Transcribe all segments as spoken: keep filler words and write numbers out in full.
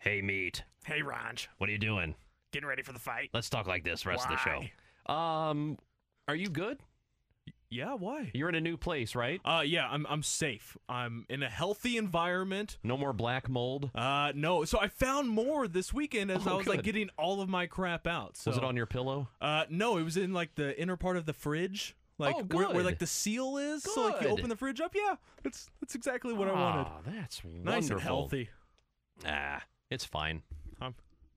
Hey, Meat. Hey, Ranj. What are you doing? Getting ready for the fight? Let's talk like this rest Why? of the show. Um, are you good? Yeah, why? You're in a new place, right? Uh, yeah, I'm I'm safe. I'm in a healthy environment. No more black mold? Uh, no. So I found more this weekend as Oh, I was good. like getting all of my crap out. So, Was it on your pillow? Uh, no, it was in like the inner part of the fridge, like Oh, where, where good. like the seal is. So like you Good. open the fridge up. Yeah, that's that's exactly what I wanted. Ah, that's wonderful. Nice and healthy. Ah, it's fine. Um,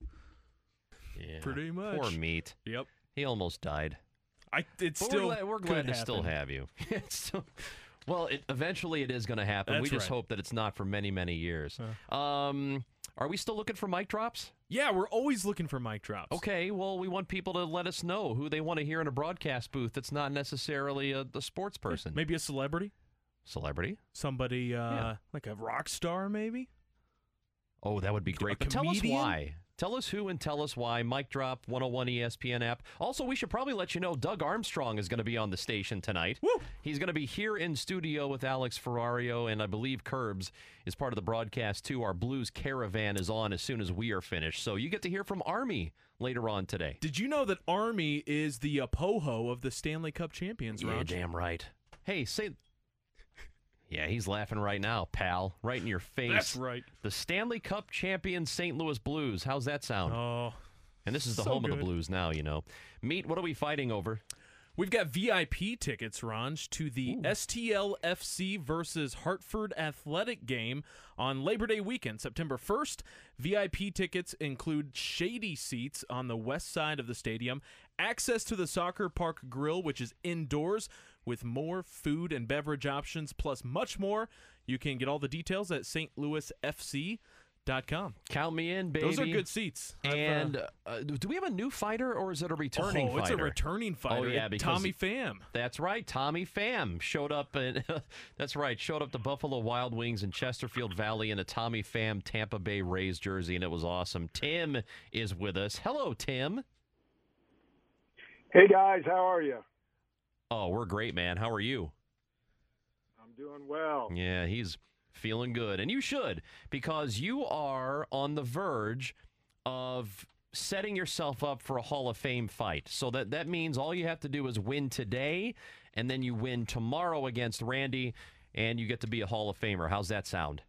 Yeah. Pretty much. Poor Meat. Yep. He almost died. I it's But still we're glad, we're could glad to still happen. have you. It's so, well, it, eventually it is going to happen. That's we just right. hope that it's not for many, many years. Um, are we still looking for mic drops? Yeah, we're always looking for mic drops. Okay, well, we want people to let us know who they want to hear in a broadcast booth that's not necessarily a, the sports person. Maybe a celebrity. Celebrity? Somebody uh, Yeah. like a rock star, maybe. Oh, that would be A great. But tell us comedian? why. Tell us who and tell us why. Mic Drop, one oh one E S P N app. Also, we should probably let you know Doug Armstrong is going to be on the station tonight. Woo! He's going to be here in studio with Alex Ferrario, and I believe Curbs is part of the broadcast, too. Our Blues Caravan is on as soon as we are finished. So you get to hear from Army later on today. Did you know that Army is the uh, Poho of the Stanley Cup champions, Yeah, Raj? damn right. Hey, say... Yeah, he's laughing right now, pal. Right in your face. That's right. The Stanley Cup champion Saint Louis Blues. How's that sound? Oh, and this is the so home of good. the Blues now, you know. Meat, what are we fighting over? we've got V I P tickets, Ranj, to the Ooh. S T L F C versus Hartford Athletic game on Labor Day weekend, September first. V I P tickets include shady seats on the west side of the stadium, access to the Soccer Park Grill, which is indoors, with more food and beverage options, plus much more. You can get all the details at S T Louis F C dot com. Count me in, baby. Those are good seats. I've, uh, And uh, do we have a new fighter, or is it a returning oh, it's fighter? a returning fighter. Oh, yeah, because- Tommy Pham. That's right. Tommy Pham showed up. In, that's right. Showed up to Buffalo Wild Wings in Chesterfield Valley in a Tommy Pham Tampa Bay Rays jersey, and it was awesome. Tim is with us. Hello, Tim. Hey guys, how are you? Oh, we're great, man. How are you? I'm doing well. Yeah, he's feeling good. And you should, because you are on the verge of setting yourself up for a Hall of Fame fight. So that, that means all you have to do is win today, and then you win tomorrow against Randy, and you get to be a Hall of Famer. How's that sound?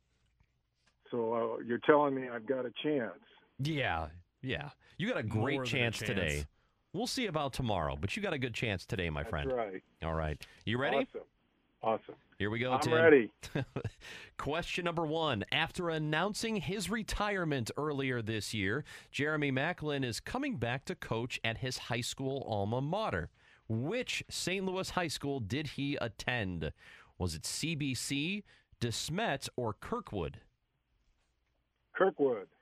So uh, you're telling me I've got a chance. Yeah, yeah. You got a More great than a chance, chance. today. We'll see about tomorrow, but you got a good chance today, my That's friend. right. All right. You ready? Awesome. Awesome. Here we go, I'm Tim. ready. Question number one. After announcing his retirement earlier this year, Jeremy Macklin is coming back to coach at his high school alma mater. Which Saint Louis high school did he attend? Was it C B C, DeSmet, or Kirkwood? Kirkwood.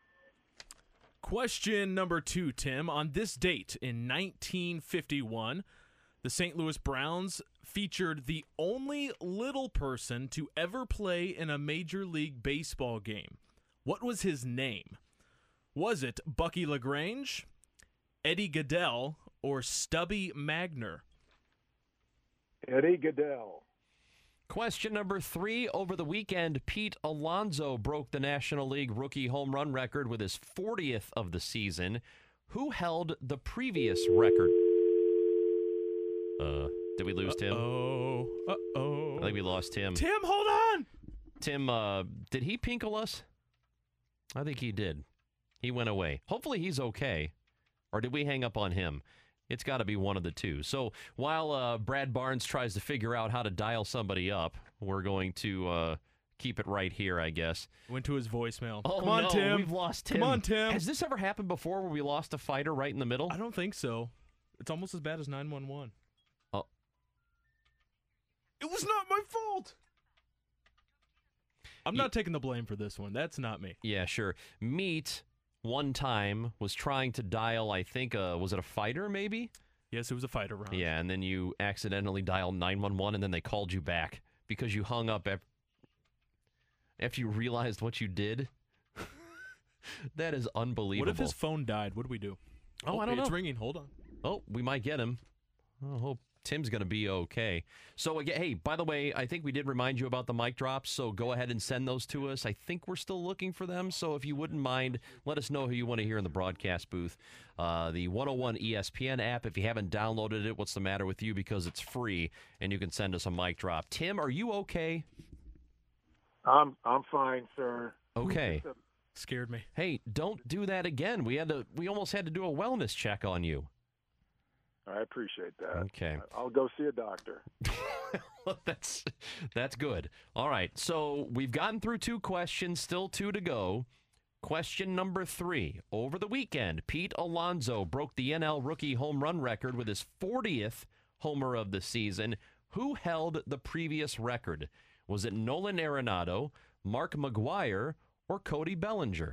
Question number two, Tim. On this date in nineteen fifty-one, the Saint Louis Browns featured the only little person to ever play in a Major League Baseball game. What was his name? Was it Bucky LaGrange, Eddie Goodell, or Stubby Magner? Eddie Goodell. Question number three. Over the weekend, Pete Alonso broke the National League rookie home run record with his fortieth of the season. Who held the previous record? Uh, did we lose Tim? Oh, uh oh. I think we lost Tim. Tim, hold on. Tim, uh, did he pinkle us? I think he did. He went away. Hopefully he's okay. Or did we hang up on him? It's got to be one of the two. So while uh, Brad Barnes tries to figure out how to dial somebody up, we're going to uh, keep it right here, I guess. Went to his voicemail. Oh, Come on, no, Tim. we've lost Tim. Come on, Tim. Has this ever happened before where we lost a fighter right in the middle? I don't think so. It's almost as bad as nine one one. Oh. It was not my fault. I'm not taking the blame for this one. That's not me. Yeah, sure. Meat, one time, was trying to dial, I think, uh, was it a fighter maybe? Yes, it was a fighter round. Yeah, and then you accidentally dialed nine one one, and then they called you back because you hung up af- after you realized what you did. That is unbelievable. What if his phone died? What do we do? Oh, I don't it's know. ringing. Hold on. Oh, we might get him. Oh, hope Tim's going to be okay. So, again, hey, by the way, I think we did remind you about the mic drops, so go ahead and send those to us. I think we're still looking for them, so if you wouldn't mind, let us know who you want to hear in the broadcast booth. Uh, the one oh one E S P N app, if you haven't downloaded it, what's the matter with you? Because it's free, and you can send us a mic drop. Tim, are you okay? I'm I'm fine, sir. Okay. Scared me. Hey, don't do that again. We had to. We almost had to do a wellness check on you. I appreciate that. Okay. I'll go see a doctor. that's that's good. All right. So we've gotten through two questions, still two to go. Question number three. Over the weekend, Pete Alonso broke the N L rookie home run record with his fortieth homer of the season. Who held the previous record? Was it Nolan Arenado, Mark McGwire, or Cody Bellinger?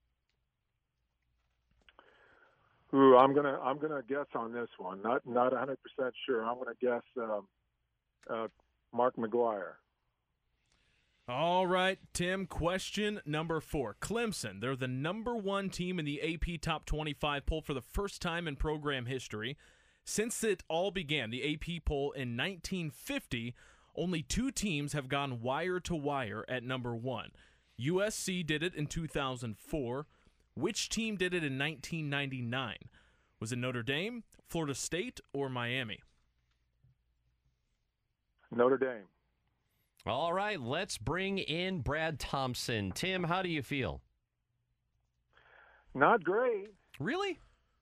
Ooh, I'm gonna I'm gonna guess on this one. Not not one hundred percent sure. I'm gonna guess um, uh, Mark McGwire. All right, Tim, question number four. Clemson, they're the number one team in the A P Top twenty-five poll for the first time in program history. Since it all began, the A P poll in nineteen fifty, only two teams have gone wire to wire at number one. U S C did it in two thousand four. Which team did it in nineteen ninety-nine? Was it Notre Dame, Florida State, or Miami? Notre Dame. All right, let's bring in Brad Thompson. Tim, how do you feel? Not great. Really?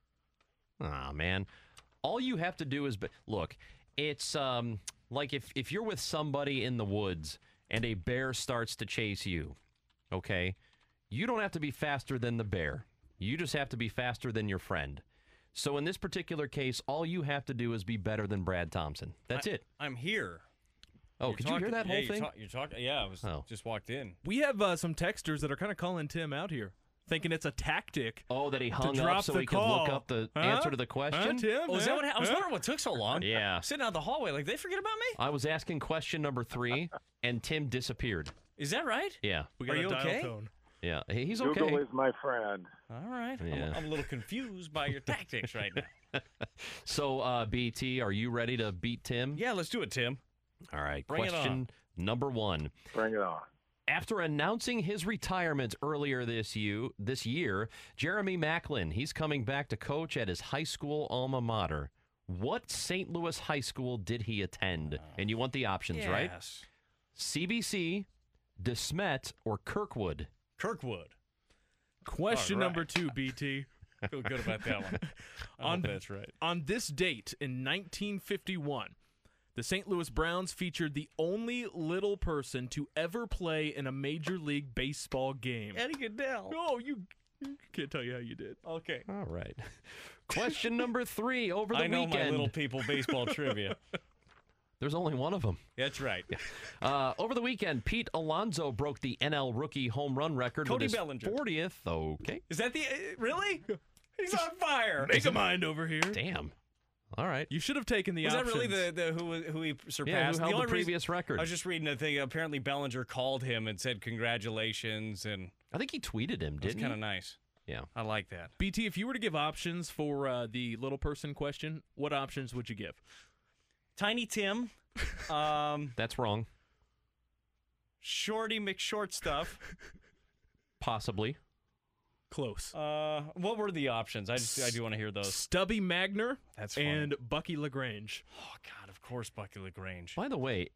Ah, man. All you have to do is, be- look, it's um like if, if you're with somebody in the woods and a bear starts to chase you, okay? You don't have to be faster than the bear. You just have to be faster than your friend. So in this particular case, all you have to do is be better than Brad Thompson. That's I, it. I'm here. Oh, You're could talking, you hear that yeah, whole you're thing? ta- you're talking. Yeah, I was Oh. just walked in. We have uh, some texters that are kind of calling Tim out here, thinking it's a tactic. Oh, that he to hung drop up so the he could call. look up the Huh? answer to the Huh, question? Tim? Oh, is that what ha- I was Huh? wondering what took so long? Yeah. Sitting out the hallway, like they forget about me. I was asking question number three, and Tim disappeared. Is that right? Yeah. We got Are a you dial okay? tone. Yeah. Hey, he's Google okay. is my friend. All right. Yeah. I'm, I'm a little confused by your tactics right now. So, uh, B T, are you ready to beat Tim? Yeah, let's do it, Tim. All right. Bring it Question number one. Bring it on. After announcing his retirement earlier this year, this year, Jeremy Maclin, he's coming back to coach at his high school alma mater. What Saint Louis high school did he attend? And you want the options, right? Yes. C B C, DeSmet, or Kirkwood? Kirkwood. Question All right. number two, B T. Feel good about that one. I On- hope that's right. On this date in nineteen fifty-one, the Saint Louis Browns featured the only little person to ever play in a Major League Baseball game. Eddie Goodell. Oh, you can't tell you how you did. Okay. All right. Question number three. Over the I know weekend, my little people baseball trivia. there's only one of them. That's right. Uh, over the weekend, Pete Alonso broke the N L rookie home run record Cody with his Bellinger. fortieth. Okay. Is that the uh, really? He's on fire. Make a mind over here. Damn. All right. You should have taken the Was options. that really the, the who who he surpassed? Yeah, who held the, only reason- previous record? I was just reading a thing. Apparently, Bellinger called him and said congratulations, and I think he tweeted him, it was didn't kind of he? nice. Yeah. I like that. B T, if you were to give options for uh, the little person question, what options would you give? Tiny Tim, um, That's wrong. Shorty McShort stuff. Possibly. Close. Uh, what were the options? I just I do want to hear those. Stubby Magner That's funny. and Bucky LaGrange. Oh God, of course, Bucky LaGrange. By the way,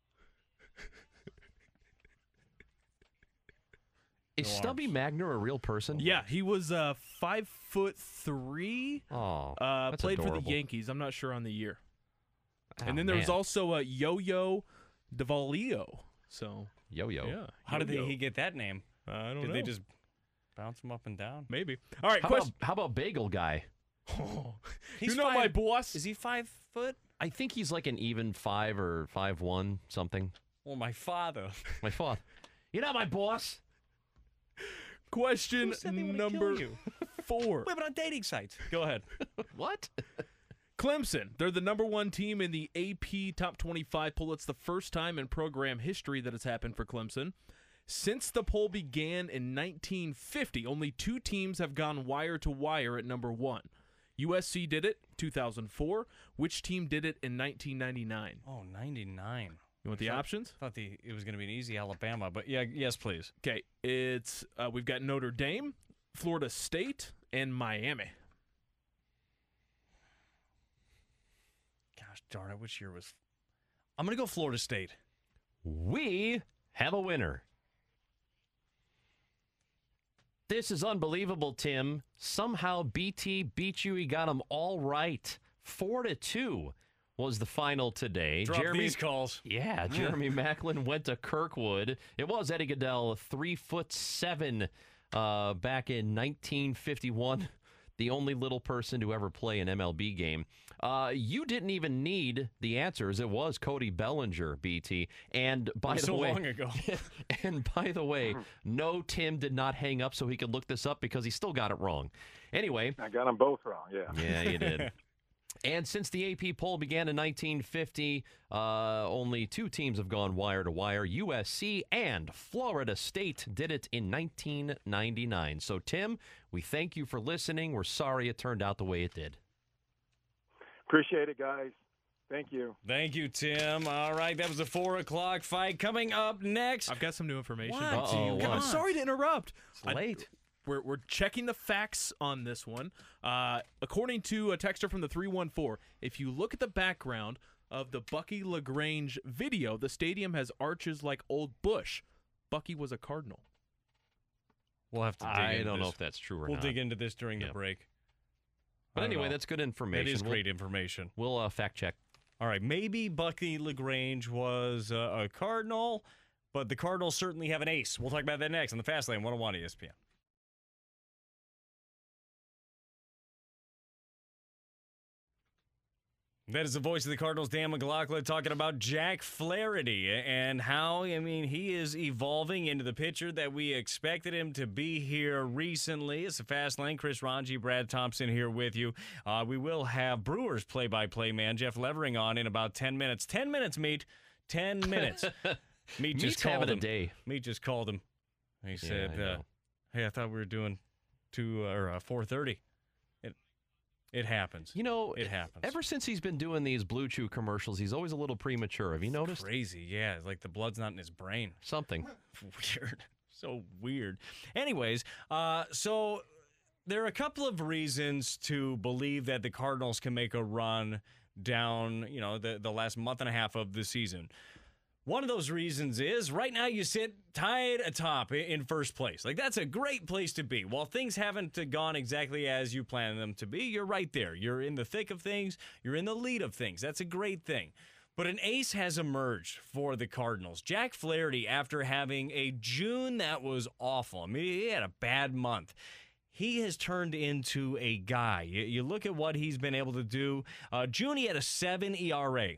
is No Stubby arms. Magner a real person? Yeah, he was uh, five foot three. Oh, Uh, that's played for adorable. the Yankees. I'm not sure on the year. Oh, and then there was man. also a Yo-Yo Devalio. So Yo-Yo. yeah, How did they, Yo-Yo. he get that name? I don't Did know. they just bounce him up and down? maybe? All right, How question. about, how about Bagel Guy? you know my boss. Is he five foot? I think he's like an even five or five one something. Well, my father. My father. You know my boss. Question Who said they wanna number kill you? four. Wait, but on dating sites. Go ahead. What? Clemson, they're the number one team in the A P Top twenty-five poll. It's the first time in program history that has happened for Clemson. Since the poll began in nineteen fifty, only two teams have gone wire to wire at number one. U S C did it two thousand four. Which team did it in nineteen ninety-nine? Oh, ninety-nine. You want the I options? thought the it was going to be an easy Alabama, but yeah, yes, please. Okay, it's uh, we've got Notre Dame, Florida State, and Miami. Gosh darn it, which year was... I'm going to go Florida State. We have a winner. This is unbelievable, Tim. Somehow B T beat you. He got them all right. Four to two was the final today. Drop Jeremy, these calls. Yeah, Jeremy Macklin went to Kirkwood. It was Eddie Goodell, three foot seven, uh, back in nineteen fifty-one. The only little person to ever play an M L B game. Uh, you didn't even need the answers. It was Cody Bellinger, B T. And by the so way, long ago. and by the way, no, Tim did not hang up so he could look this up because he still got it wrong. Anyway, I got them both wrong. Yeah. yeah, you did. And since the A P poll began in nineteen fifty, uh, only two teams have gone wire to wire. U S C and Florida State did it in nineteen ninety-nine. So, Tim, we thank you for listening. We're sorry it turned out the way it did. Appreciate it, guys. Thank you. Thank you, Tim. All right, that was a four o'clock fight. Coming up next. I've got some new information. What Uh-oh, do you what? I'm got? sorry to interrupt. It's late. I, we're, we're checking the facts on this one. Uh, according to a texter from the three one four, if you look at the background of the Bucky LaGrange video, the stadium has arches like Old Bush. Bucky was a Cardinal. We'll have to dig I into don't know this. if that's true or We'll not. dig into this during Yeah. the break. But I don't anyway, know. that's good information. That is We'll- great information. We'll uh, fact check. All right, maybe Bucky LaGrange was uh, a Cardinal, but the Cardinals certainly have an ace. We'll talk about that next on the Fast Lane one oh one E S P N. That is the voice of the Cardinals, Dan McLaughlin, talking about Jack Flaherty and how, I mean, he is evolving into the pitcher that we expected him to be here recently. It's the Fast Lane. Chris Ranji, Brad Thompson here with you. Uh, we will have Brewers play-by-play man Jeff Levering on in about ten minutes. ten minutes, Meat. ten minutes. Meat just Meat's called having him. a day. Meat just called him. He said, I know. uh, hey, I thought we were doing two or uh, four thirty. It, it happens. You know, It happens. Ever since he's been doing these Blue Chew commercials, he's always a little premature. Have you noticed? Crazy, yeah. Like the blood's not in his brain. Something. Weird. So weird. Anyways, uh, so there are a couple of reasons to believe that the Cardinals can make a run down, you know, the, the last month and a half of the season. One of those reasons is right now you sit tied atop i- in first place. Like, that's a great place to be. While things haven't uh, gone exactly as you planned them to be, you're right there. You're in the thick of things. You're in the lead of things. That's a great thing. But an ace has emerged for the Cardinals. Jack Flaherty, after having a June that was awful, I mean, he had a bad month. He has turned into a guy. You, you look at what he's been able to do. Uh, June, he had a seven E R A.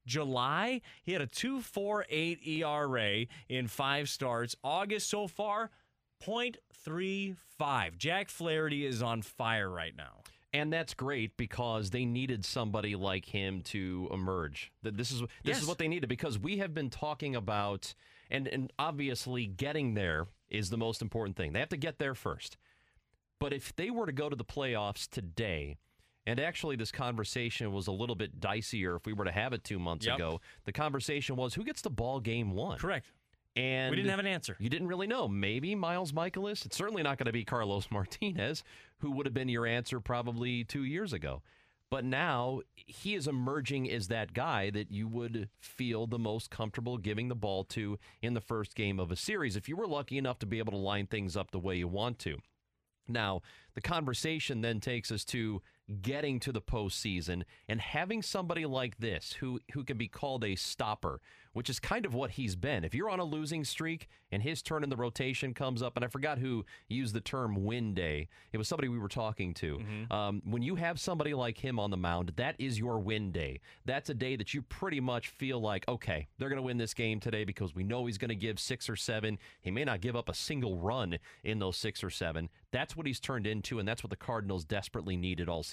July, he had a two point four eight E R A in five starts. August so far, point three five. Jack Flaherty is on fire right now. And that's great because they needed somebody like him to emerge. That this is this Yes. is what they needed because we have been talking about, and and obviously getting there is the most important thing. They have to get there first. But if they were to go to the playoffs today, and actually this conversation was a little bit dicier if we were to have it two months Yep. ago. The conversation was who gets the ball game one. Correct. And We didn't have an answer. You didn't really know. Maybe Miles Michaelis. It's certainly not going to be Carlos Martinez, who would have been your answer probably two years ago. But now he is emerging as that guy that you would feel the most comfortable giving the ball to in the first game of a series if you were lucky enough to be able to line things up the way you want to. Now, the conversation then takes us to getting to the postseason and having somebody like this who, who can be called a stopper, which is kind of what he's been. If you're on a losing streak and his turn in the rotation comes up, and I forgot who used the term win day. It was somebody we were talking to. Mm-hmm. Um, when you have somebody like him on the mound, that is your win day. That's a day that you pretty much feel like, okay, they're going to win this game today because we know he's going to give six or seven. He may not give up a single run in those six or seven. That's what he's turned into, and that's what the Cardinals desperately needed all season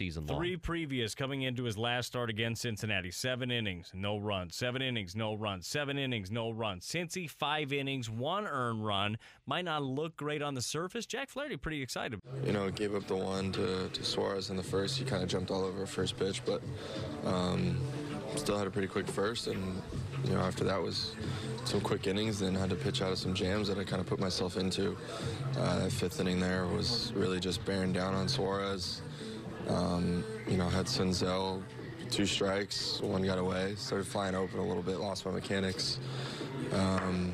season long. Three previous coming into his last start against Cincinnati. Seven innings, no runs. Seven innings, no runs. Seven innings, no runs. Cincy, five innings, one earned run. Might not look great on the surface. Jack Flaherty pretty excited. You know, gave up the one to, to Suarez in the first. He kind of jumped all over first pitch, but um, still had a pretty quick first. And, you know, after that was some quick innings, then had to pitch out of some jams that I kind of put myself into. Uh, that fifth inning there was really just bearing down on Suarez. Um, you know, had Senzel, two strikes, one got away, started flying open a little bit, lost my mechanics. Um,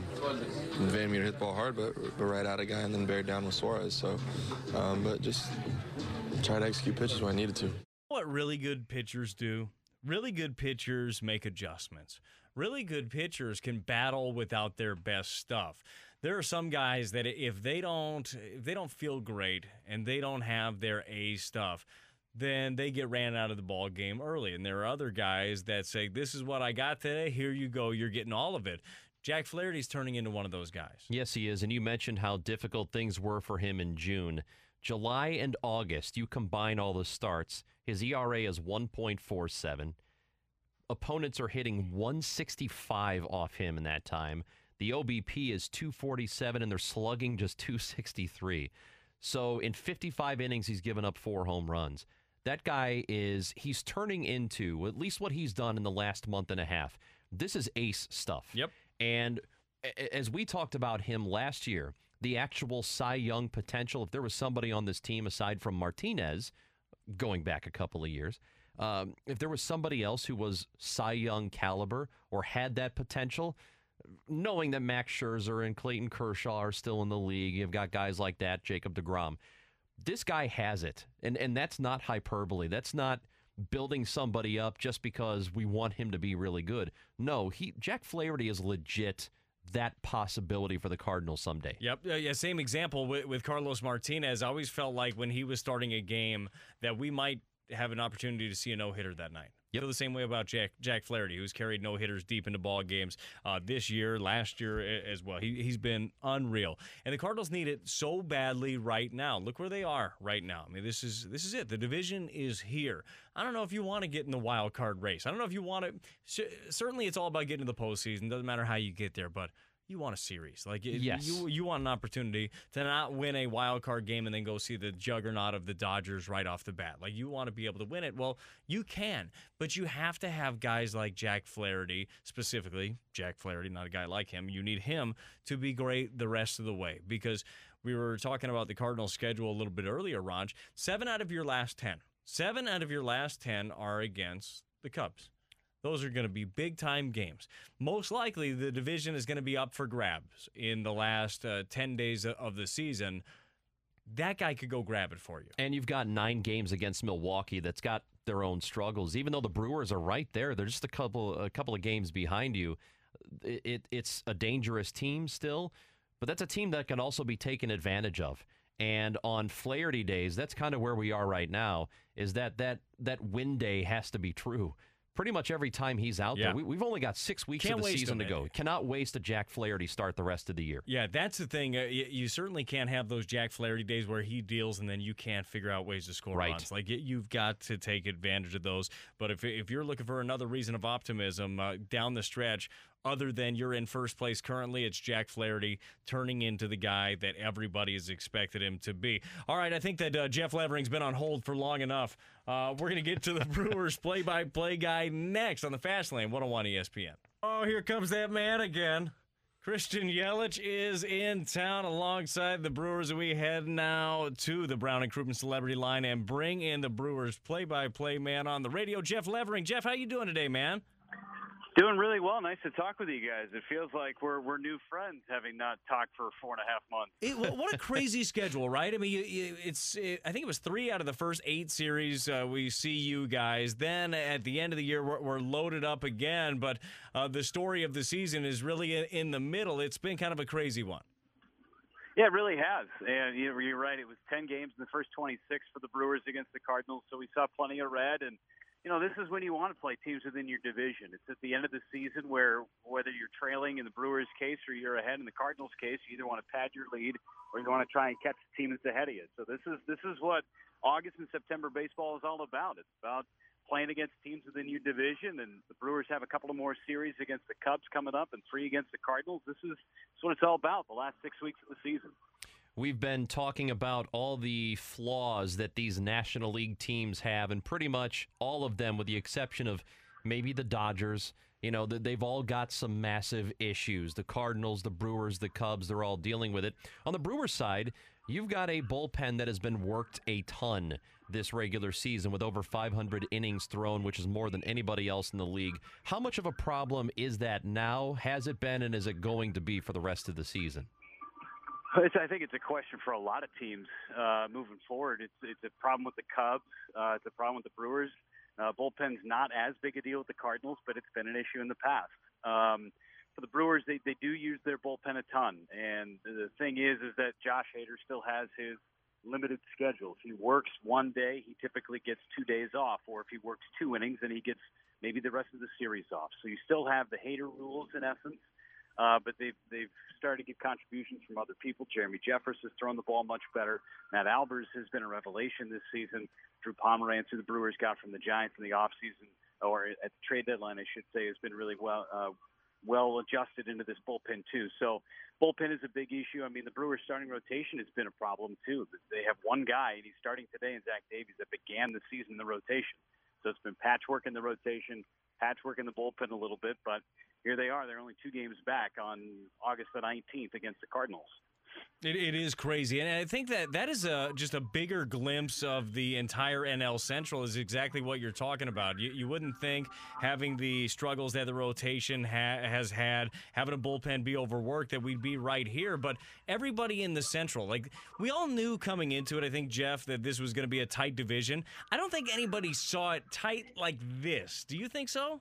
Van Meter hit the ball hard, but, but right at a guy and then bared down with Suarez. So, um, but just tried to execute pitches when I needed to. What really good pitchers do? Really good pitchers make adjustments. Really good pitchers can battle without their best stuff. There are some guys that if they don't if they don't feel great and they don't have their A stuff, then they get ran out of the ball game early. And there are other guys that say, this is what I got today. Here you go. You're getting all of it. Jack Flaherty's turning into one of those guys. Yes, he is. And you mentioned how difficult things were for him in June. July and August, you combine all the starts, his E R A is one point four seven. Opponents are hitting one sixty-five off him in that time. The O B P is two forty-seven, and they're slugging just two sixty-three. So in fifty-five innings, he's given up four home runs. That guy is, he's turning into, at least what he's done in the last month and a half, this is ace stuff. Yep. And as we talked about him last year, the actual Cy Young potential, if there was somebody on this team aside from Martinez, going back a couple of years, um, if there was somebody else who was Cy Young caliber or had that potential, knowing that Max Scherzer and Clayton Kershaw are still in the league, you've got guys like that, Jacob deGrom. This guy has it, and and that's not hyperbole. That's not building somebody up just because we want him to be really good. No, he Jack Flaherty is legit that possibility for the Cardinals someday. Yep. Uh, yeah, same example with, with Carlos Martinez. I always felt like when he was starting a game that we might have an opportunity to see a no-hitter that night. Yep. Feel the same way about Jack Jack Flaherty, who's carried no-hitters deep into ball games uh, this year, last year as well. He, he's been unreal. And the Cardinals need it so badly right now. Look where they are right now. I mean, this is this is it. The division is here. I don't know if you want to get in the wild card race. I don't know if you want to. Certainly, it's all about getting to the postseason. Doesn't matter how you get there, but you want a series. Like yes. you, you want an opportunity to not win a wild card game and then go see the juggernaut of the Dodgers right off the bat. Like you want to be able to win it. Well, you can, but you have to have guys like Jack Flaherty, specifically Jack Flaherty, not a guy like him. You need him to be great the rest of the way because we were talking about the Cardinals schedule a little bit earlier, Raj. Seven out of your last ten. Seven out of your last ten are against the Cubs. Those are going to be big-time games. Most likely, the division is going to be up for grabs in the last uh, ten days of the season. That guy could go grab it for you. And you've got nine games against Milwaukee that's got their own struggles. Even though the Brewers are right there, they're just a couple a couple of games behind you. It, it It's a dangerous team still, but that's a team that can also be taken advantage of. And on Flaherty days, that's kind of where we are right now, is that that, that win day has to be true. Pretty much every time he's out yeah. there. We, we've only got six weeks Can't of the waste season him, to go. man. Cannot waste a Jack Flaherty start the rest of the year. Yeah, that's the thing. Uh, you, you certainly can't have those Jack Flaherty days where he deals and then you can't figure out ways to score right. runs. Like you- you've got to take advantage of those. But if if you're looking for another reason of optimism uh, down the stretch, other than you're in first place currently, it's Jack Flaherty turning into the guy that everybody has expected him to be. All right, I think that uh, Jeff Levering's been on hold for long enough. Uh, we're going to get to the Brewers play-by-play guy next on the Fast Lane, one oh one E S P N. Oh, here comes that man again. Christian Yelich is in town alongside the Brewers. We head now to the Brown and Crouppen Celebrity Line and bring in the Brewers play-by-play man on the radio, Jeff Levering. Jeff, how you doing today, man? Doing really well. Nice to talk with you guys. It feels like we're we're new friends, having not talked for four and a half months. It, what a crazy schedule, right? I mean, you, you, it's. It, I think it was three out of the first eight series uh, we see you guys. Then at the end of the year, we're, we're loaded up again. But uh, the story of the season is really in, in the middle. It's been kind of a crazy one. Yeah, it really has. And you know, you're right. It was ten games in the first twenty-six for the Brewers against the Cardinals, so we saw plenty of red and. you know, this is when you want to play teams within your division. It's at the end of the season where whether you're trailing in the Brewers' case or you're ahead in the Cardinals' case, you either want to pad your lead or you want to try and catch the team that's ahead of you. So this is this is what August and September baseball is all about. It's about playing against teams within your division, and the Brewers have a couple of more series against the Cubs coming up and three against the Cardinals. This is, this is what it's all about, the last six weeks of the season. We've been talking about all the flaws that these National League teams have, and pretty much all of them, with the exception of maybe the Dodgers. You know, they've all got some massive issues. The Cardinals, the Brewers, the Cubs, they're all dealing with it. On the Brewers side, you've got a bullpen that has been worked a ton this regular season with over five hundred innings thrown, which is more than anybody else in the league. How much of a problem is that now? Has it been, and is it going to be for the rest of the season? It's, I think it's a question for a lot of teams uh, moving forward. It's it's a problem with the Cubs. Uh, it's a problem with the Brewers. Uh, bullpen's not as big a deal with the Cardinals, but it's been an issue in the past. Um, for the Brewers, they, they do use their bullpen a ton. And the thing is, is that Josh Hader still has his limited schedule. If he works one day, he typically gets two days off. Or if he works two innings, then he gets maybe the rest of the series off. So you still have the Hader rules in essence. Uh, but they've they've started to get contributions from other people. Jeremy Jeffress has thrown the ball much better. Matt Albers has been a revelation this season. Drew Pomeranz, who the Brewers got from the Giants in the offseason, or at the trade deadline, I should say, has been really well uh, well adjusted into this bullpen too. So bullpen is a big issue. I mean, the Brewers' starting rotation has been a problem too. They have one guy, and he's starting today, in Zach Davies, that began the season in the rotation. So it's been patchwork in the rotation, patchwork in the bullpen a little bit, but here they are. They're only two games back on August the nineteenth against the Cardinals. It, it is crazy, and I think that that is a just a bigger glimpse of the entire N L Central is exactly what you're talking about. You, you wouldn't think having the struggles that the rotation ha- has had, having a bullpen be overworked, that we'd be right here, but everybody in the Central, like, we all knew coming into it, I think, Jeff, that this was going to be a tight division. I don't think anybody saw it tight like this. Do you think so?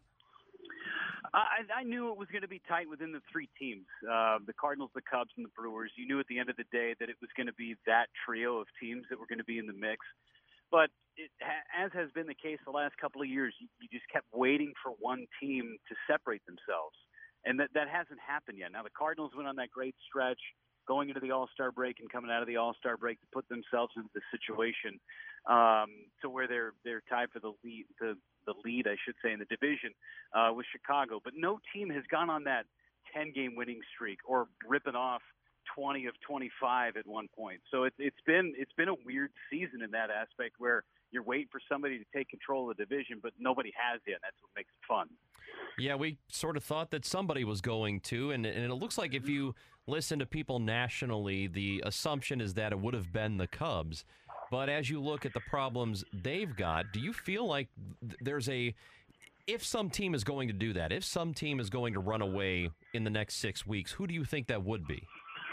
I, I knew it was going to be tight within the three teams, uh, the Cardinals, the Cubs, and the Brewers. You knew at the end of the day that it was going to be that trio of teams that were going to be in the mix. But it, as has been the case the last couple of years, you, you just kept waiting for one team to separate themselves. And that, that hasn't happened yet. Now, the Cardinals went on that great stretch going into the All-Star break and coming out of the All-Star break to put themselves into the situation um, to where they're they're tied for the lead, the, the lead, I should say, in the division uh, with Chicago. But no team has gone on that ten-game winning streak or ripping off twenty of twenty-five at one point. So it, it's been it's been a weird season in that aspect where you're waiting for somebody to take control of the division, but nobody has yet. That's what makes it fun. Yeah, we sort of thought that somebody was going to, and, and it looks like if you listen to people nationally, the assumption is that it would have been the Cubs. But as you look at the problems they've got, do you feel like th- there's a, if some team is going to do that, if some team is going to run away in the next six weeks, who do you think that would be?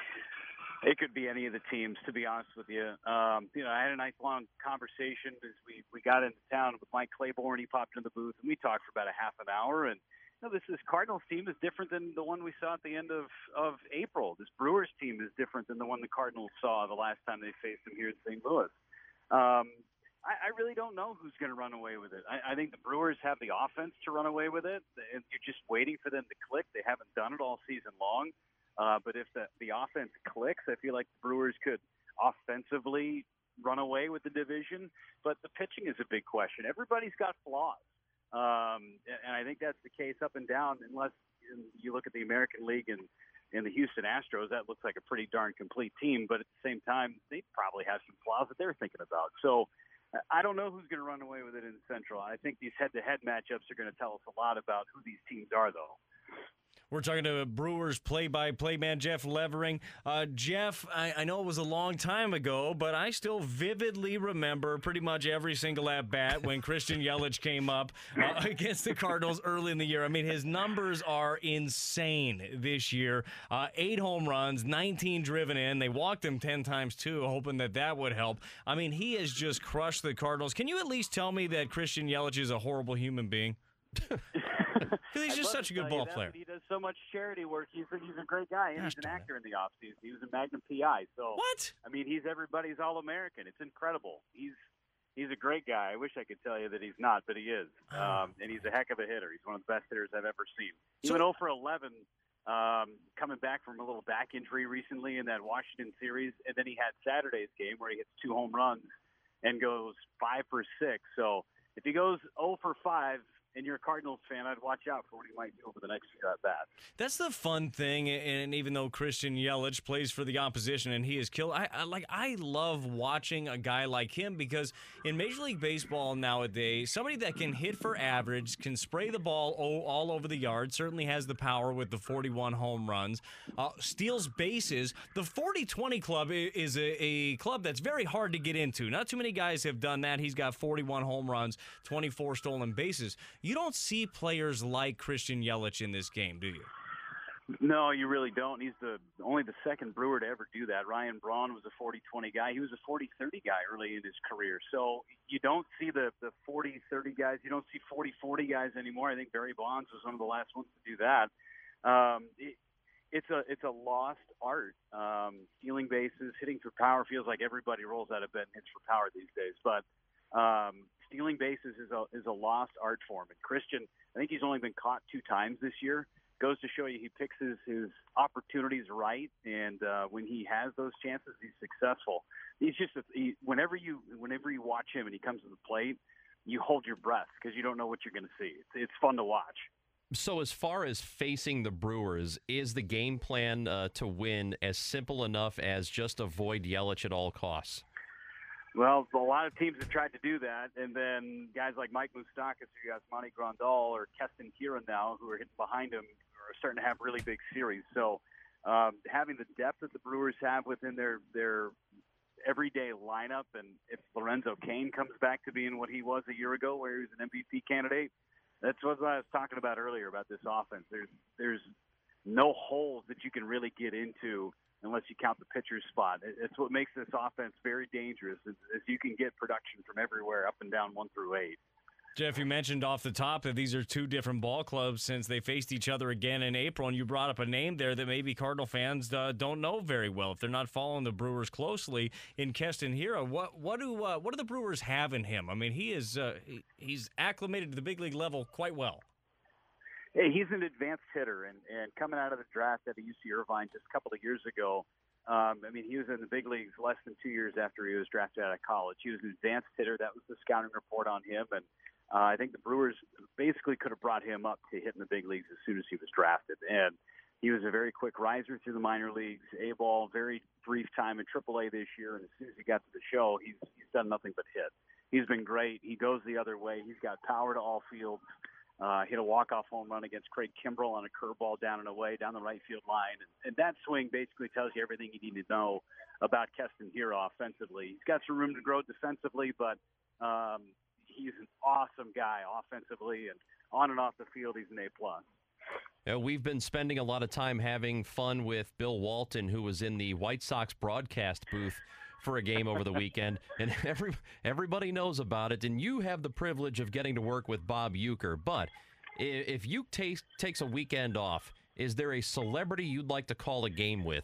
It could be any of the teams, to be honest with you. Um, you know, I had a nice long conversation as we, we got into town with Mike Claiborne. He popped in the booth, and we talked for about a half an hour. And you know, this, this Cardinals team is different than the one we saw at the end of, of April. This Brewers team is different than the one the Cardinals saw the last time they faced them here in Saint Louis. Um, I, I really don't know who's going to run away with it. I, I think the Brewers have the offense to run away with it. And you're just waiting for them to click. They haven't done it all season long. Uh, but if the, the offense clicks, I feel like the Brewers could offensively run away with the division. But the pitching is a big question. Everybody's got flaws. Um, and I think that's the case up and down, unless you look at the American League and, and the Houston Astros. That looks like a pretty darn complete team. But at the same time, they probably have some flaws that they're thinking about. So I don't know who's going to run away with it in the Central. I think these head-to-head matchups are going to tell us a lot about who these teams are, though. We're talking to Brewers play-by-play man Jeff Levering. Uh, Jeff, I, I know it was a long time ago, but I still vividly remember pretty much every single at-bat when Christian Yelich came up uh, against the Cardinals early in the year. I mean, his numbers are insane this year. Uh, eight home runs, nineteen driven in. They walked him ten times, too, hoping that that would help. I mean, he has just crushed the Cardinals. Can you at least tell me that Christian Yelich is a horrible human being? Because he's just such a good ball that, player. He does so much charity work. He's a, he's a great guy, and Gosh, he's an darn actor in the offseason. He was a Magnum P I. So What? I mean, he's everybody's All-American. It's incredible. He's He's a great guy. I wish I could tell you that he's not, but he is. Um, and he's a heck of a hitter. He's one of the best hitters I've ever seen. He So- went oh for eleven, um, coming back from a little back injury recently in that Washington series, and then he had Saturday's game where he hits two home runs and goes five for six. So if he goes oh for five, and you're a Cardinals fan, I'd watch out for what he might do over the next few at bats. That's the fun thing, and even though Christian Yelich plays for the opposition and he is killed, I, I like I love watching a guy like him because in Major League Baseball nowadays, somebody that can hit for average, can spray the ball all, all over the yard, certainly has the power with the forty-one home runs, uh, steals bases. The forty twenty club is a, a club that's very hard to get into. Not too many guys have done that. He's got forty-one home runs, twenty-four stolen bases. You don't see players like Christian Yelich in this game, do you? No, you really don't. He's the only the second Brewer to ever do that. Ryan Braun was a forty twenty guy. He was a forty thirty guy early in his career. So you don't see the, the forty thirty guys. You don't see forty forty guys anymore. I think Barry Bonds was one of the last ones to do that. Um, it, it's a it's a lost art. Um, stealing bases, hitting for power feels like everybody rolls out of bed and hits for power these days. But um, stealing bases is a is a lost art form. And Christian, I think he's only been caught two times this year. Goes to show you he picks his, his opportunities right, and uh, when he has those chances, he's successful. He's just a, he, whenever you whenever you watch him and he comes to the plate, you hold your breath because you don't know what you're going to see. It's, it's fun to watch. So as far as facing the Brewers, is the game plan uh, to win as simple enough as just avoid Yelich at all costs? Well, a lot of teams have tried to do that, and then guys like Mike Moustakas, who has Monty Grandal, or Keston Hiura now, who are hitting behind him, are starting to have really big series. So um, having the depth that the Brewers have within their their everyday lineup, and if Lorenzo Cain comes back to being what he was a year ago, where he was an M V P candidate, that's what I was talking about earlier about this offense. There's there's no holes that you can really get into unless you count the pitcher's spot. It's what makes this offense very dangerous, is, is you can get production from everywhere, up and down, one through eight. Jeff, you mentioned off the top that these are two different ball clubs since they faced each other again in April, and you brought up a name there that maybe Cardinal fans uh, don't know very well if they're not following the Brewers closely. In Keston Hiura, what what do uh, what do the Brewers have in him? I mean, he is uh, he, he's acclimated to the big league level quite well. Hey, he's an advanced hitter, and, and coming out of the draft at U C Irvine just a couple of years ago, um, I mean, he was in the big leagues less than two years after he was drafted out of college. He was an advanced hitter. That was the scouting report on him, and uh, I think the Brewers basically could have brought him up to hit in the big leagues as soon as he was drafted. And he was a very quick riser through the minor leagues, A-ball, very brief time in triple A this year, and as soon as he got to the show, he's, he's done nothing but hit. He's been great. He goes the other way. He's got power to all fields. Uh, hit a walk-off home run against Craig Kimbrell on a curveball down and away, down the right field line. And, and that swing basically tells you everything you need to know about Keston Hiura offensively. He's got some room to grow defensively, but um, he's an awesome guy offensively. And on and off the field, he's an A-plus. Uh, we've been spending a lot of time having fun with Bill Walton, who was in the White Sox broadcast booth for a game over the weekend, and every everybody knows about it, and you have the privilege of getting to work with Bob Uecker. But if Uecker takes takes a weekend off, is there a celebrity you'd like to call a game with?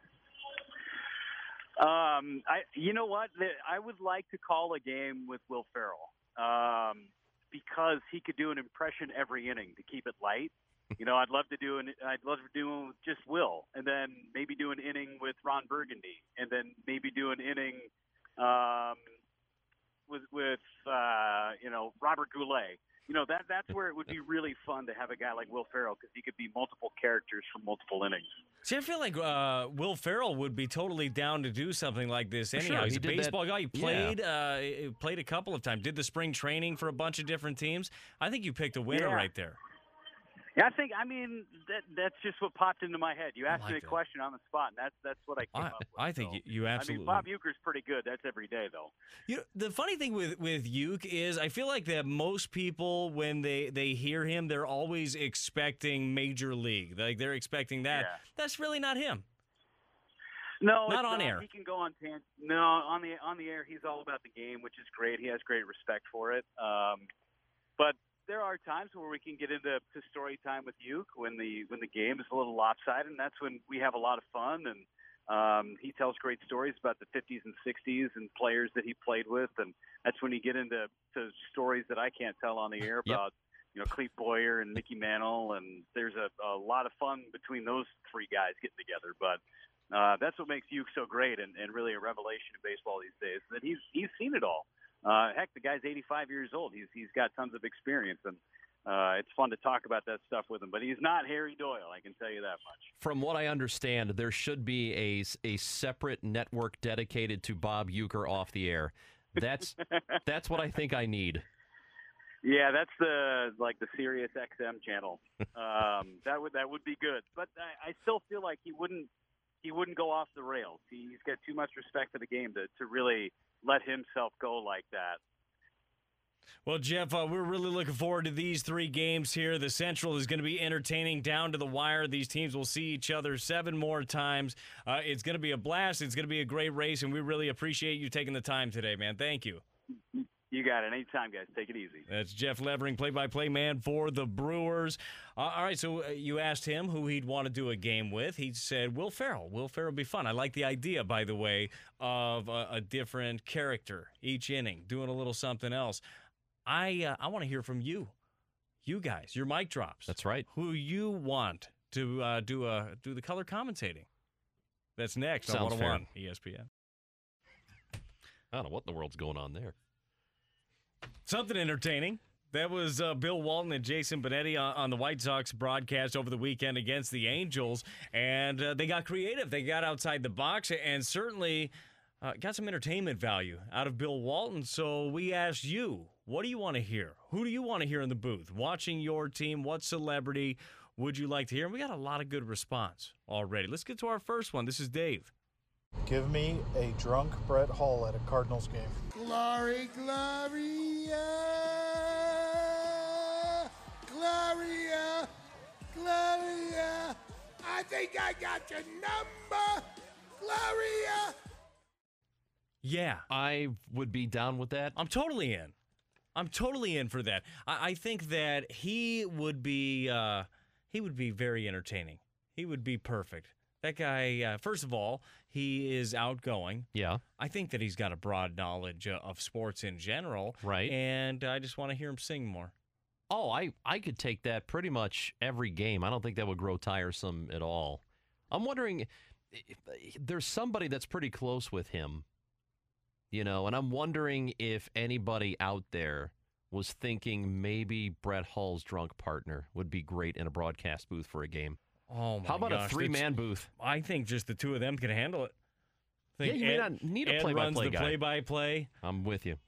Um, I, you know what? I would like to call a game with Will Ferrell um, because he could do an impression every inning to keep it light. You know, I'd love to do an I'd love to do one with just Will, and then maybe do an inning with Ron Burgundy, and then maybe do an inning um, with with uh, you know Robert Goulet. You know, that that's where it would be really fun to have a guy like Will Ferrell, because he could be multiple characters for multiple innings. See, I feel like uh, Will Ferrell would be totally down to do something like this. Anyhow, sure, he's he a did baseball that- guy. He played, uh, he played a couple of times. Did the spring training for a bunch of different teams. I think you picked a winner Yeah. right there. Yeah, I think. I mean, that that's just what popped into my head. You asked like me a that. question on the spot, and that's that's what I came I, up with. I think so. you, you absolutely. I mean, Bob Uecker's pretty good. That's every day, though. You know, the funny thing with with Uke is, I feel like that most people, when they they hear him, they're always expecting major league. Like they're expecting that. Yeah. That's really not him. No, Not it's on air. He can go on tan- No, on the on the air, he's all about the game, which is great. He has great respect for it. Um, but there are times where we can get into to story time with Uke when the when the game is a little lopsided, and that's when we have a lot of fun. And Um, he tells great stories about the fifties and sixties and players that he played with, and that's when you get into to stories that I can't tell on the air Yep. about, you know, Clete Boyer and Mickey Mantle, and there's a, a lot of fun between those three guys getting together. But uh, that's what makes Uke so great and, and really a revelation in baseball these days. That he's he's seen it all. Uh, heck, the guy's eighty-five years old. He's he's got tons of experience, and uh, it's fun to talk about that stuff with him. But he's not Harry Doyle, I can tell you that much. From what I understand, there should be a, a separate network dedicated to Bob Uecker off the air. That's that's what I think I need. Yeah, that's the like the Sirius X M channel. Um, that would that would be good, but I, I still feel like he wouldn't he wouldn't go off the rails. He's got too much respect for the game to to really let himself go like that. Well, Jeff, uh, we're really looking forward to these three games here. The Central is going to be entertaining down to the wire. These teams will see each other seven more times. Uh, it's going to be a blast. It's going to be a great race, and we really appreciate you taking the time today, man. Thank you. You got it. Anytime, guys. Take it easy. That's Jeff Levering, play-by-play man for the Brewers. Uh, all right, so uh, you asked him who he'd want to do a game with. He said Will Ferrell. Will Ferrell would be fun. I like the idea, by the way, of a, a different character each inning, doing a little something else. I uh, I want to hear from you, you guys, your mic drops. That's right. Who you want to uh, do a do the color commentating? That's next Sounds on one oh one E S P N. I don't know what in the world's going on there. Something entertaining. That was uh, Bill Walton and Jason Benetti on, on the White Sox broadcast over the weekend against the Angels, and uh, they got creative. They got outside the box and certainly uh, got some entertainment value out of Bill Walton. So we asked you, what do you want to hear? Who do you want to hear in the booth? Watching your team, what celebrity would you like to hear? And we got a lot of good response already. Let's get to our first one. This is Dave. Give me a drunk Brett Hull at a Cardinals game. Glory, Gloria, Gloria, Gloria. I think I got your number, Gloria. Yeah, I would be down with that. I'm totally in. I'm totally in for that. I, I think that he would be uh, he would be very entertaining. He would be perfect. That guy, uh, first of all, he is outgoing. Yeah. I think that he's got a broad knowledge uh, of sports in general. Right. And I just want to hear him sing more. Oh, I, I could take that pretty much every game. I don't think that would grow tiresome at all. I'm wondering, if, there's somebody that's pretty close with him, you know, and I'm wondering if anybody out there was thinking maybe Brett Hull's drunk partner would be great in a broadcast booth for a game. Oh, my How about gosh. a three-man booth? I think just the two of them can handle it. I Yeah, think you may Ed, not need a Ed play-by-play runs the guy. play-by-play. I'm with you.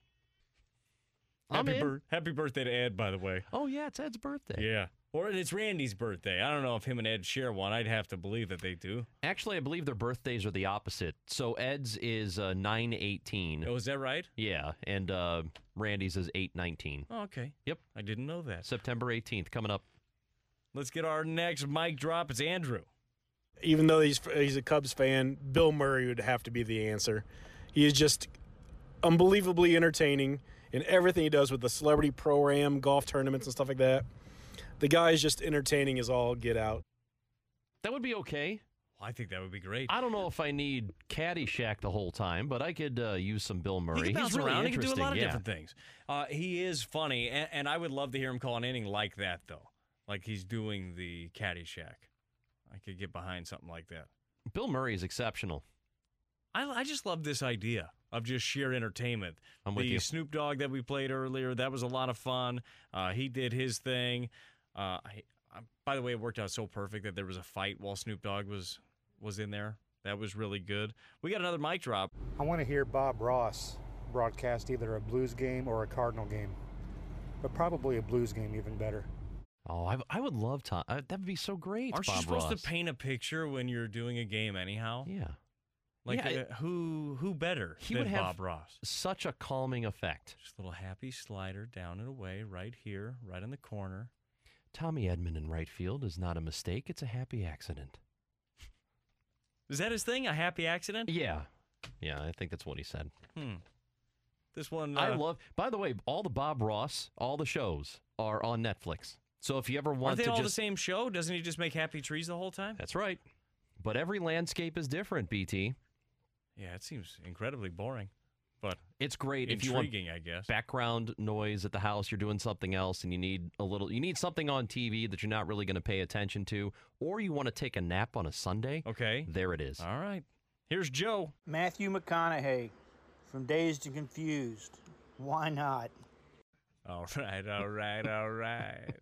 I'm Happy, in. bir- happy birthday to Ed, by the way. Oh, yeah, it's Ed's birthday. Yeah. Or it's Randy's birthday. I don't know if him and Ed share one. I'd have to believe that they do. Actually, I believe their birthdays are the opposite. So Ed's is uh, nine eighteen. Oh, is that right? Yeah, and uh, Randy's is eight nineteen. Oh, okay. Yep. I didn't know that. September eighteenth coming up. Let's get our next mic drop. It's Andrew. Even though he's he's a Cubs fan, Bill Murray would have to be the answer. He is just unbelievably entertaining in everything he does with the celebrity pro-am, golf tournaments, and stuff like that. The guy is just entertaining as all get out. That would be okay. Well, I think that would be great. I don't know if I need Caddyshack the whole time, but I could uh, use some Bill Murray. He can bounce He's really around. He can do a interesting, lot of yeah. different things. Uh, he is funny, and, and I would love to hear him call an inning like that, though. Like he's doing the Caddyshack. I could get behind something like that. Bill Murray is exceptional. I, I just love this idea of just sheer entertainment. I'm with the you. Snoop Dogg that we played earlier, that was a lot of fun. Uh, he did his thing. Uh, I, I, by the way, it worked out so perfect that there was a fight while Snoop Dogg was was in there. That was really good. We got another mic drop. I want to hear Bob Ross broadcast either a Blues game or a Cardinal game, but probably a Blues game even better. Oh, I, I would love to. Uh, that would be so great, Aren't Bob you supposed Ross. to paint a picture when you're doing a game anyhow? Yeah. Like Yeah, uh, who who better He than would have Bob Ross? such a calming effect. Just a little happy slider down and away right here, right in the corner. Tommy Edman in right field is not a mistake. It's a happy accident. Is that his thing? A happy accident? Yeah. Yeah, I think that's what he said. Hmm. This one. Uh, I love, by the way, all the Bob Ross, all the shows are on Netflix. So if you ever Aren't want they to all just. the same show? Doesn't he just make happy trees the whole time? That's right. But every landscape is different, B T. Yeah, it seems incredibly boring, but it's great if you want intriguing, I guess. background noise at the house. You're doing something else, and you need a little. You need something on T V that you're not really going to pay attention to, or you want to take a nap on a Sunday. Okay, there it is. All right, here's Joe. Matthew McConaughey from Dazed and Confused. Why not? All right, all right, all right.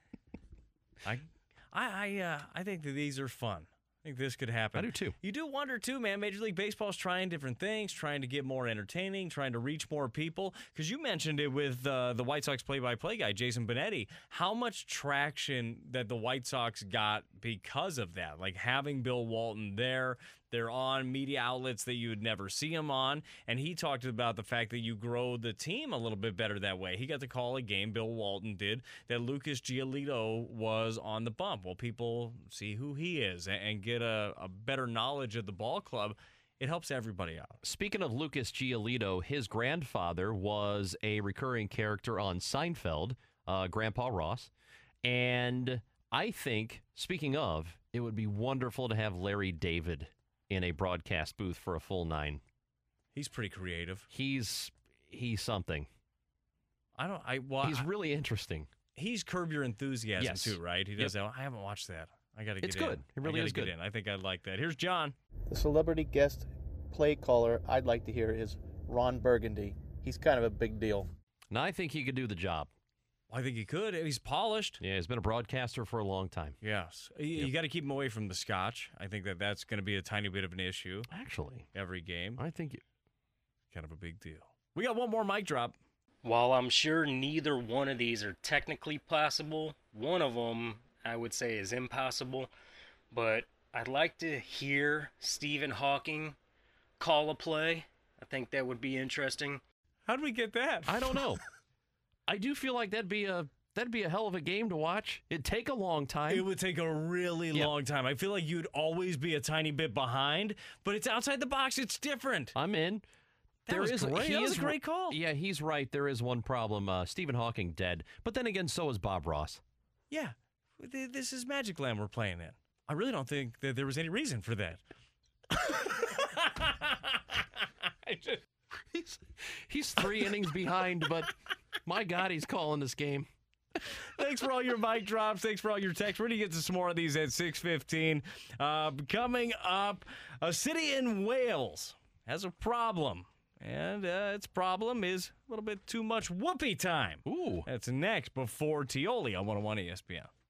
I, I, I, uh, I think that these are fun. I think this could happen. I do too. You do wonder too, man. Major League Baseball's trying different things, trying to get more entertaining, trying to reach more people. Because you mentioned it with uh, the White Sox play-by-play guy, Jason Benetti. How much traction that the White Sox got because of that, like having Bill Walton there. They're on media outlets that you would never see him on, and he talked about the fact that you grow the team a little bit better that way. He got to call a game, Bill Walton did, that Lucas Giolito was on the bump. Well, people see who he is and get a, a better knowledge of the ball club. It helps everybody out. Speaking of Lucas Giolito, his grandfather was a recurring character on Seinfeld, uh, Grandpa Ross, and I think, speaking of, it would be wonderful to have Larry David in a broadcast booth for a full nine. He's pretty creative. He's he's something. I don't. I well, he's I, really interesting. He's Curb Your Enthusiasm yes. too, right? He does yep. that. I haven't watched that. I got to get it's in. It's good. It really I is get good. In. I think I'd like that. Here's John. The celebrity guest play caller I'd like to hear is Ron Burgundy. He's kind of a big deal. Now I think he could do the job. I think he could. He's polished. Yeah, he's been a broadcaster for a long time. Yes. You, yep. you got to keep him away from the scotch. I think that that's going to be a tiny bit of an issue. Actually. Every game. I think it... Kind of a big deal. We got one more mic drop. While I'm sure neither one of these are technically possible, one of them I would say is impossible, but I'd like to hear Stephen Hawking call a play. I think that would be interesting. How do we get that? I don't know. I do feel like that'd be a that'd be a hell of a game to watch. It'd take a long time. It would take a really yeah. long time. I feel like you'd always be a tiny bit behind, but it's outside the box. It's different. I'm in. That there was is great. He that was is a great call. Yeah, he's right. There is one problem. Uh, Stephen Hawking dead, but then again, so is Bob Ross. Yeah, this is Magic Land we're playing in. I really don't think that there was any reason for that. I just, he's he's three innings behind, but my God, he's calling this game. Thanks for all your mic drops. Thanks for all your texts. We're going to get to some more of these at six fifteen. Uh, coming up, a city in Wales has a problem. And uh, its problem is a little bit too much whoopee time. Ooh. That's next before Tioli on one oh one E S P N.